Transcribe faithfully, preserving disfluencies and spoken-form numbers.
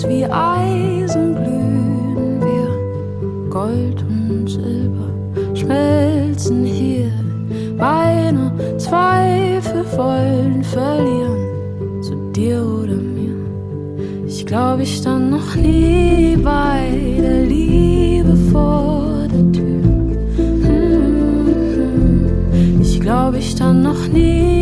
Wie Eisen glühen wir, Gold und Silber schmelzen hier. Meine Zweifel wollen verlieren, zu dir oder mir. Ich glaube, ich stand noch nie bei der Liebe vor der Tür. Ich glaube, ich stand noch nie